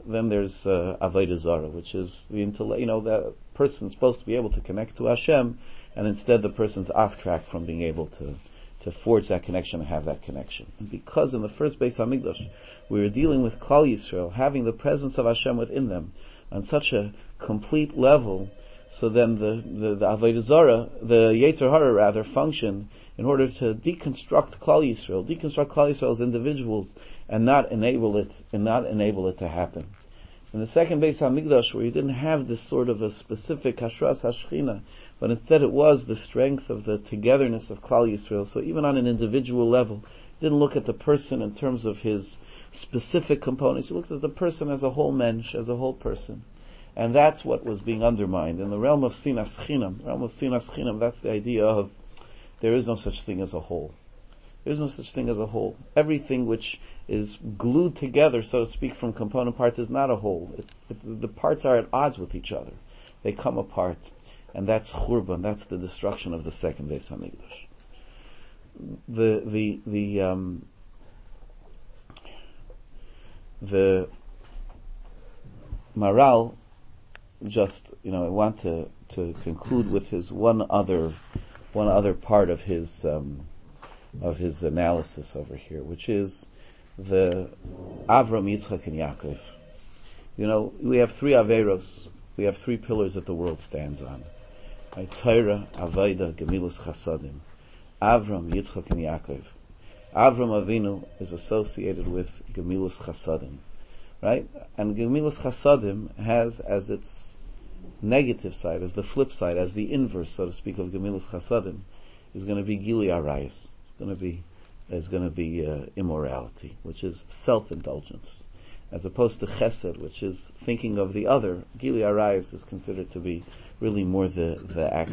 avodah zarah, which is the intellect. The person's supposed to be able to connect to Hashem, and instead the person's off track from being able to forge that connection and have that connection. And because in the first Beis Hamikdash we were dealing with Klal Yisrael, having the presence of Hashem within them on such a complete level, so then the avodah zarah, the Yetzer Hara rather, function in order to deconstruct Klal Yisrael as individuals, and not enable it to happen. In the second Beis Hamikdash, where you didn't have this sort of a specific Hashras Hashchina, but instead it was the strength of the togetherness of Klal Yisrael. So even on an individual level, you didn't look at the person in terms of his specific components. You looked at the person as a whole mensch, as a whole person. And that's what was being undermined. In the realm of Sinas Chinam, that's the idea of there is no such thing as a whole. There is no such thing as a whole. Everything which is glued together, so to speak, from component parts is not a whole. The parts are at odds with each other. They come apart. And that's Churban, that's the destruction of the second Beis Hamikdash. The Maharal just, I want to conclude with his one other part of his analysis over here, which is the Avram, Yitzchak, and Yaakov. We have three Averos. We have three pillars that the world stands on. Torah, Avodah, Gemilus Chasadim. Avram, Yitzchak, and Yaakov. Avram Avinu is associated with Gemilus Chasadim, right? And Gemilus Chasadim has as its negative side, as the flip side, as the inverse, so to speak, of Gemilus Chasadim, is going to be Gili Arayis. It's going to be immorality, which is self-indulgence, as opposed to Chesed, which is thinking of the other. Gili Arayis is considered to be really more the act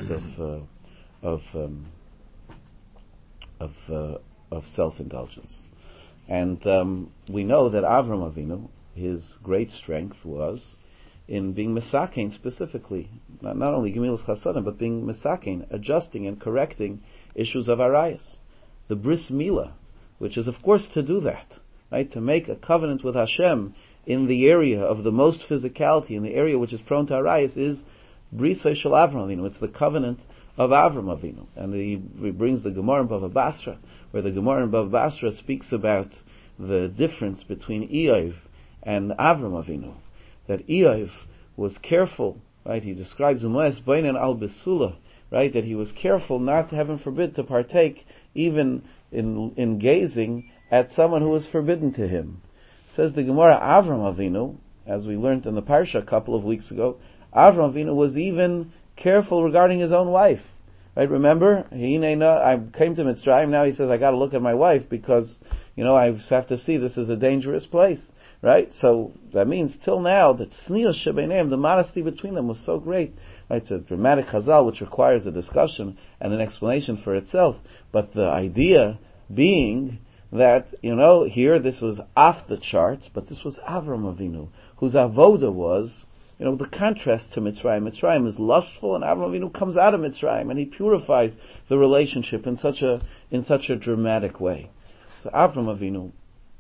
of self-indulgence. And we know that Avram Avinu, his great strength was in being Mesakein specifically, not only Gemilus Chasadim, but being Mesakein, adjusting and correcting issues of Arayis. the bris milah, which is of course to do that, right? To make a covenant with Hashem in the area of the most physicality, in the area which is prone to arayis, is Brisa Shel Avram Avinu. It's the covenant of Avram Avinu. And he brings the Gemara in Bava Basra, where the Gemara in Bava Basra speaks about the difference between Eiv and Avram Avinu. That Eiv was careful, right? He describes Umayas Bainan al Besula, right? That he was careful not to, heaven forbid, to partake even in gazing at someone who was forbidden to him. Says the Gemara, Avram Avinu, as we learned in the Parsha a couple of weeks ago, Avram Avinu was even careful regarding his own wife. Right? Remember, I came to Mitzrayim, now he says, I got to look at my wife because, I have to see this is a dangerous place. Right? So that means till now, that Tznius Shebeneim, the modesty between them was so great. Right? It's a dramatic chazal which requires a discussion and an explanation for itself. But the idea being that, here this was off the charts, but this was Avram Avinu, whose avoda was, the contrast to Mitzrayim. Mitzrayim is lustful, and Avram Avinu comes out of Mitzrayim, and he purifies the relationship in such a dramatic way. So Avram Avinu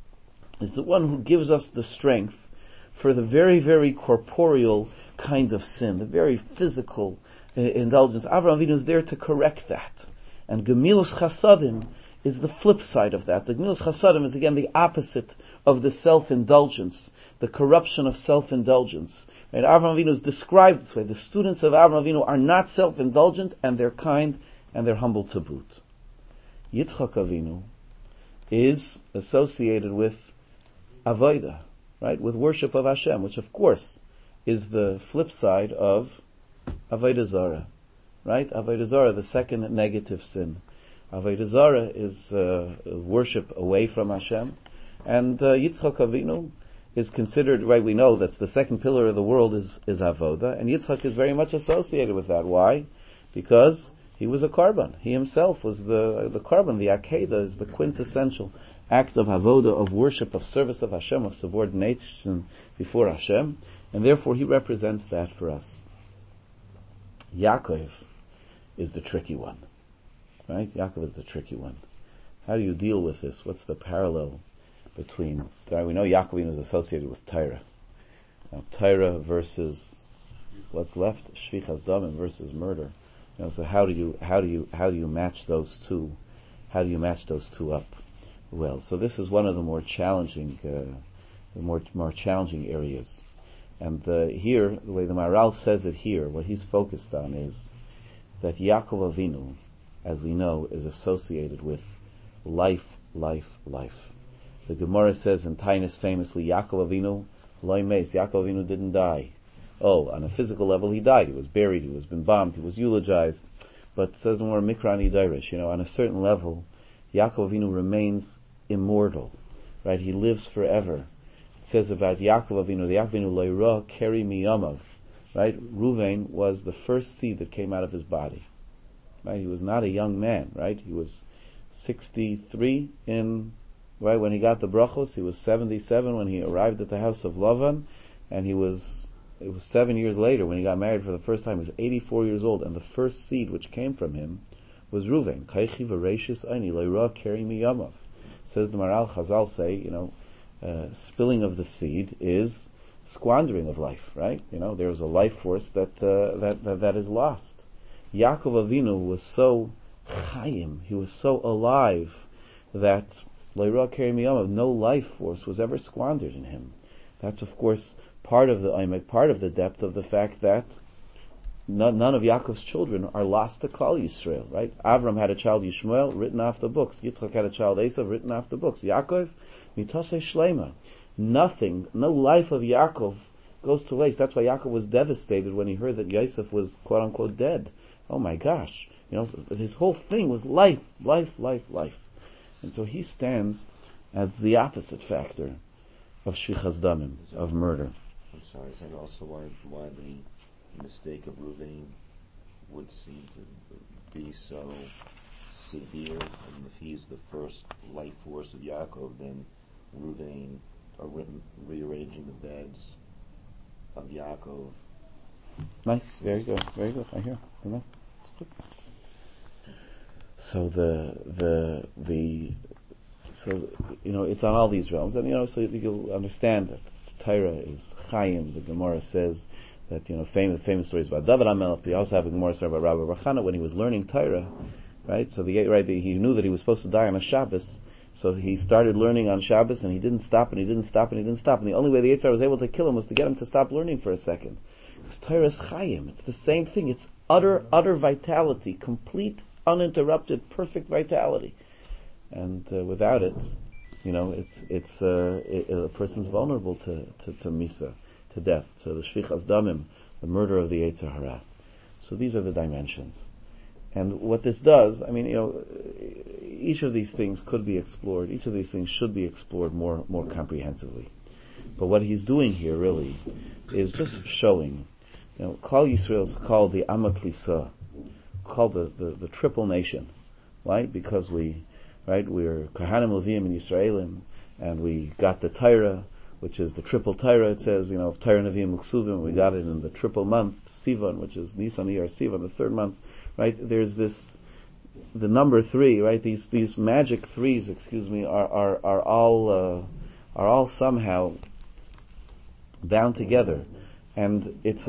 is the one who gives us the strength for the very, very corporeal kind of sin, the very physical indulgence. Avram Avinu is there to correct that. And Gemilus Chasadim is the flip side of that. The Gemilus Chasadim is again the opposite of the self-indulgence, the corruption of self-indulgence. And Avram Avinu is described this way. The students of Avram Avinu are not self-indulgent, and they're kind, and they're humble to boot. Yitzchak Avinu is associated with Avodah, right? With worship of Hashem, which of course is the flip side of Avodah Zarah, right? Avodah Zarah, the second negative sin. Avodah Zarah is worship away from Hashem, and Yitzchak Avinu is considered, right? We know that's the second pillar of the world is Avodah, and Yitzchak is very much associated with that. Why? Because he was a korban. He himself was the korban. The Akedah is the quintessential act of avodah, of worship, of service of Hashem, of subordination before Hashem, and therefore he represents that for us. Yaakov is the tricky one, right? Yaakov is the tricky one. How do you deal with this? What's the parallel between? We know Yaakov is associated with Torah. Now, Torah versus what's left, Shvichas Damim versus murder. So how do you match those two? How do you match those two up? Well, so this is one of the more challenging, challenging areas. And here, the way the Maharal says it here, what he's focused on is that Yaakov Avinu, as we know, is associated with life, life, life. The Gemara says in Tainus famously, Yaakov Avinu loy meis. Yaakov Avinu didn't die. Oh, on a physical level he died. He was buried, he was been bombed, he was eulogized. But it says more Mikrani Dairish, on a certain level, Yaakov Avinu remains immortal, right? He lives forever. It says about Yaakov Avinu, the Yaakov Avinu loyra keri miyamav, right? Ruvain was the first seed that came out of his body, right? He was not a young man, right? He was 63 when he got the brachos. He was 77 when he arrived at the house of Lavan, and it was 7 years later when he got married for the first time. He was 84 years old, and the first seed which came from him was Ruvain. Kaichi v'reishis aini loyra keri miyamav. Says the Maharal, Chazal say, spilling of the seed is squandering of life, right? There's a life force that is lost. Yaakov Avinu was so chayim, he was so alive that loyra keri miyamav, no life force was ever squandered in him. That's of course part of the depth of the fact that none of Yaakov's children are lost to Klal Yisrael, right? Avram had a child Yishmael, written off the books. Yitzchak had a child Esav, written off the books. Yaakov, mitosei shlema. Nothing, no life of Yaakov goes to waste. That's why Yaakov was devastated when he heard that Yosef was quote unquote dead. Oh my gosh. His whole thing was life, life, life, life. And so he stands as the opposite factor of Shvichas Damim, of murder. I'm sorry, is that also why the mistake of Ruvain would seem to be so severe? And if he's the first life force of Yaakov, then Ruvain are rearranging the beds of Yaakov. Nice, very good, very good. I hear. So it's on all these realms, and so you'll understand that Torah is Chaim. The Gemara says that famous stories about David HaMelech. We also have a Gemara story about Rabbi Rachana when he was learning Torah, right? So he knew that he was supposed to die on a Shabbos, so he started learning on Shabbos, and he didn't stop, and the only way the Yetzer Hara was able to kill him was to get him to stop learning for a second. Because Torah is Chaim. It's the same thing. It's utter vitality, complete, uninterrupted, perfect vitality, and without it, a person's vulnerable to Misa, to death, to the Shvichas Damim, the murder of the Yetzer Hara. So these are the dimensions. And what this does, each of these things could be explored, each of these things should be explored more comprehensively. But what he's doing here really is just showing, Klal Yisrael is called the Amak Lisa, called the triple nation. Why? Because we're Kohanim Levim and Yisraelim, and we got the Torah, which is the triple Torah. It says, of Torah Nevi'im Uksuvim, we got it in the triple month, Sivan, which is Nisan, Iyar, Sivan, the third month. Right? There's the number 3, right? These magic threes, are all somehow bound together, and it's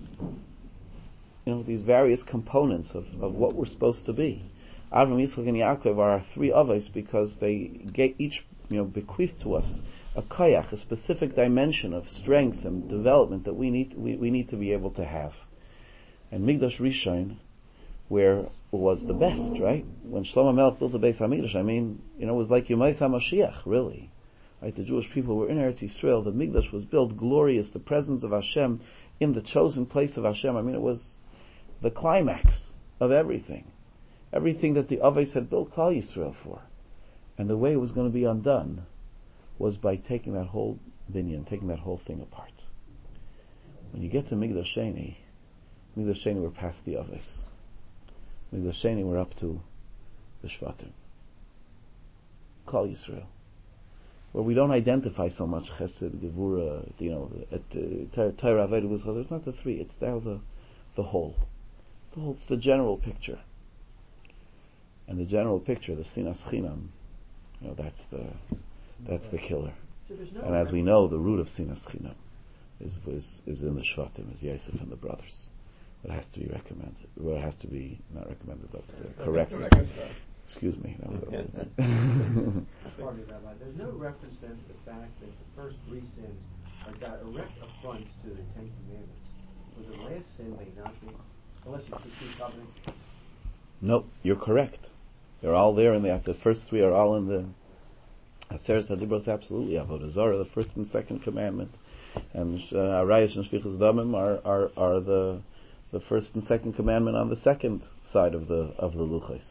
these various components of what we're supposed to be. Avram, Yitzchak, and Yaakov are our 3 avos because they each bequeath to us a koyach, a specific dimension of strength and development that we need to be able to have. And Migdash Rishon, where was the best, right? When Shlomo Melech built the Beis HaMikdash, it was like Yomais HaMashiach, really. Right? The Jewish people were in Eretz Yisrael. The Mikdash was built glorious. The presence of Hashem in the chosen place of Hashem. It was the climax of everything. Everything that the Avos had built Klal Yisrael for. And the way it was going to be undone was by taking that whole binyan, taking that whole thing apart. When you get to Migdash Sheni, we're past the Avos. Migdash Sheni, we're up to the Shvatim. Klal Yisrael. Where we don't identify so much Chesed, Gevura, Torah, Avodah, it's not the 3, it's now the whole. It's the general picture. And the general picture, the Sinas Chinam, that's the killer. So and as we know, the root of Sinas Chinam is in the Shvatim, is Yosef and the brothers. It has to be recommended. Well, it has to be not recommended, but corrected. Excuse me. That was Pardon me, Rabbi. There's no reference then to the fact that the first 3 sins are direct affronts to the 10 Commandments. With the last sin may not be, unless you keep covenant. No, you're correct. They're all there, and the first 3 are all in the Aseret HaDibros. Absolutely, Avodah Zarah, the first and second commandment, and Arayos and Shvichas Damim are the first and second commandment on the second side of the Luchos.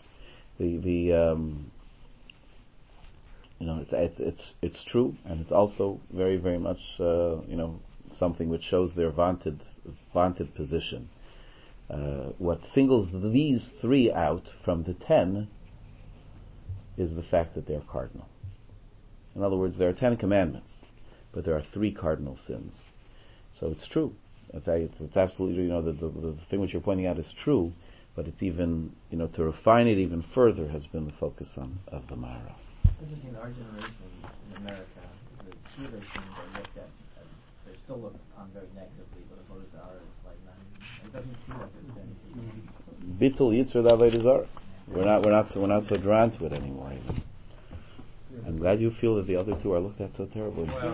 It's true, and it's also very, very much something which shows their vaunted position. What singles these 3 out from the 10 is the fact that they're cardinal. In other words, there are 10 commandments, but there are 3 cardinal sins. So it's true. It's absolutely the thing which you're pointing out is true, but it's even to refine it even further has been the focus of the Mara. Interesting. In our generation in America, the 2 of those things are looked at. They're still looked on very negatively, but Avodah Zarah is like not. It doesn't feel like a sin. Bittul Yitzur Avodah Zarah. We're not so drawn to it anymore. Even. I'm glad you feel that the other 2 are looked at so terribly. Well,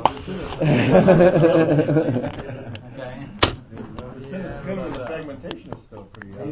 okay. the fragmentation is still pretty